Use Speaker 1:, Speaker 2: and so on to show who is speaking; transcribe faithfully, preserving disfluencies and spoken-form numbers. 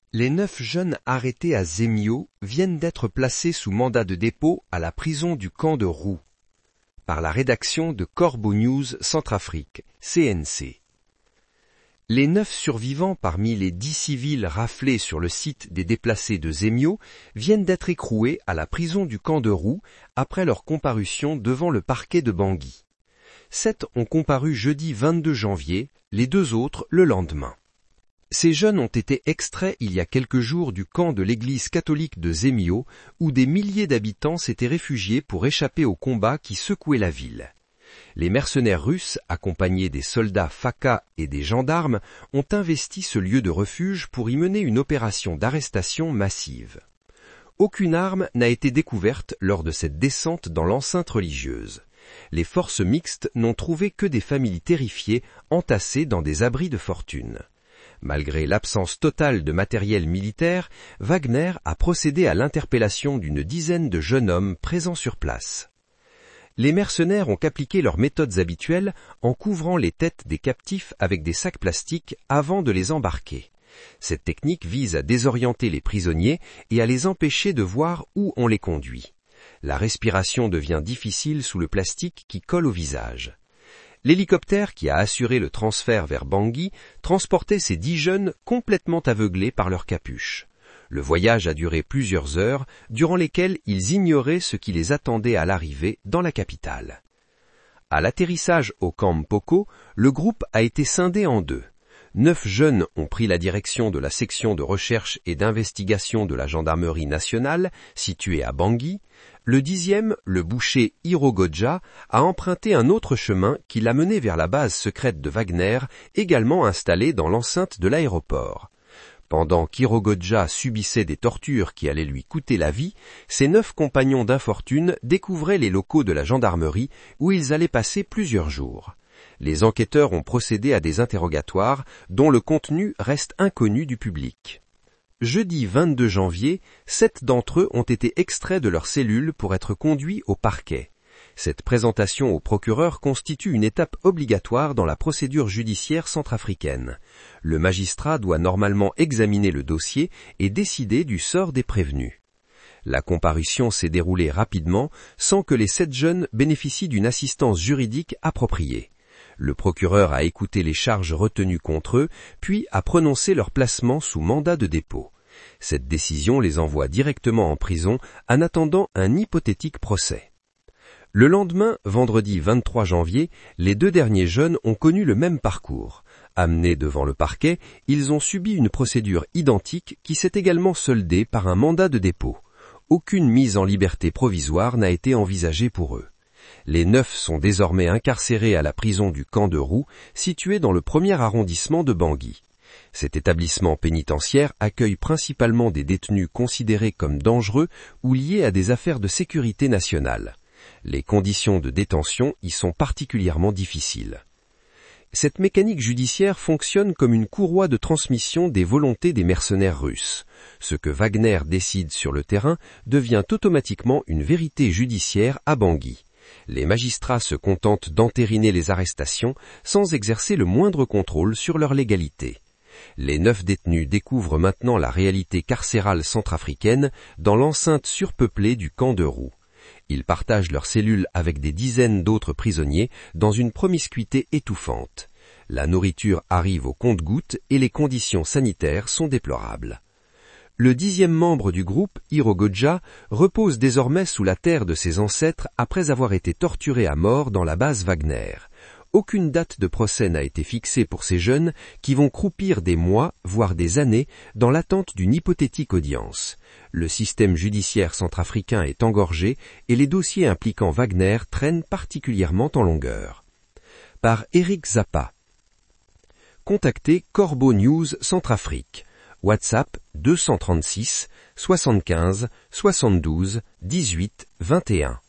Speaker 1: Les neuf jeunes arrêtés à Zemio viennent d'être placés sous mandat de dépôt à la prison du camp de Roux, par la rédaction de Corbeau News Centrafrique, C N C. Les neuf survivants parmi les dix civils raflés sur le site des déplacés de Zemio viennent d'être écroués à la prison du camp de Roux après leur comparution devant le parquet de Bangui. Sept ont comparu jeudi vingt-deux janvier, les deux autres le lendemain. Ces jeunes ont été extraits il y a quelques jours du camp de l'église catholique de Zemio, où des milliers d'habitants s'étaient réfugiés pour échapper aux combats qui secouaient la ville. Les mercenaires russes, accompagnés des soldats Faka et des gendarmes, ont investi ce lieu de refuge pour y mener une opération d'arrestation massive. Aucune arme n'a été découverte lors de cette descente dans l'enceinte religieuse. Les forces mixtes n'ont trouvé que des familles terrifiées entassées dans des abris de fortune. Malgré l'absence totale de matériel militaire, Wagner a procédé à l'interpellation d'une dizaine de jeunes hommes présents sur place. Les mercenaires ont appliqué leurs méthodes habituelles en couvrant les têtes des captifs avec des sacs plastiques avant de les embarquer. Cette technique vise à désorienter les prisonniers et à les empêcher de voir où on les conduit. La respiration devient difficile sous le plastique qui colle au visage. L'hélicoptère qui a assuré le transfert vers Bangui transportait ces dix jeunes complètement aveuglés par leur capuche. Le voyage a duré plusieurs heures, durant lesquelles ils ignoraient ce qui les attendait à l'arrivée dans la capitale. À l'atterrissage au camp Mpoko, le groupe a été scindé en deux. Neuf jeunes ont pris la direction de la section de recherche et d'investigation de la gendarmerie nationale, située à Bangui. Le dixième, le boucher Irogodja, a emprunté un autre chemin qui l'a mené vers la base secrète de Wagner, également installée dans l'enceinte de l'aéroport. Pendant qu'Irogodja subissait des tortures qui allaient lui coûter la vie, ses neuf compagnons d'infortune découvraient les locaux de la gendarmerie où ils allaient passer plusieurs jours. Les enquêteurs ont procédé à des interrogatoires dont le contenu reste inconnu du public. Jeudi vingt-deux janvier, sept d'entre eux ont été extraits de leurs cellules pour être conduits au parquet. Cette présentation au procureur constitue une étape obligatoire dans la procédure judiciaire centrafricaine. Le magistrat doit normalement examiner le dossier et décider du sort des prévenus. La comparution s'est déroulée rapidement sans que les sept jeunes bénéficient d'une assistance juridique appropriée. Le procureur a écouté les charges retenues contre eux, puis a prononcé leur placement sous mandat de dépôt. Cette décision les envoie directement en prison en attendant un hypothétique procès. Le lendemain, vendredi vingt-trois janvier, les deux derniers jeunes ont connu le même parcours. Amenés devant le parquet, ils ont subi une procédure identique qui s'est également soldée par un mandat de dépôt. Aucune mise en liberté provisoire n'a été envisagée pour eux. Les neuf sont désormais incarcérés à la prison du camp de Roux, située dans le premier arrondissement de Bangui. Cet établissement pénitentiaire accueille principalement des détenus considérés comme dangereux ou liés à des affaires de sécurité nationale. Les conditions de détention y sont particulièrement difficiles. Cette mécanique judiciaire fonctionne comme une courroie de transmission des volontés des mercenaires russes. Ce que Wagner décide sur le terrain devient automatiquement une vérité judiciaire à Bangui. Les magistrats se contentent d'entériner les arrestations sans exercer le moindre contrôle sur leur légalité. Les neuf détenus découvrent maintenant la réalité carcérale centrafricaine dans l'enceinte surpeuplée du camp de Roux. Ils partagent leurs cellules avec des dizaines d'autres prisonniers dans une promiscuité étouffante. La nourriture arrive au compte-gouttes et les conditions sanitaires sont déplorables. Le dixième membre du groupe, Irogodja, repose désormais sous la terre de ses ancêtres après avoir été torturé à mort dans la base Wagner. Aucune date de procès n'a été fixée pour ces jeunes qui vont croupir des mois, voire des années, dans l'attente d'une hypothétique audience. Le système judiciaire centrafricain est engorgé et les dossiers impliquant Wagner traînent particulièrement en longueur. Par Eric Zappa. Contactez Corbeau News Centrafrique. WhatsApp deux cent trente-six soixante-quinze soixante-douze dix-huit vingt et un.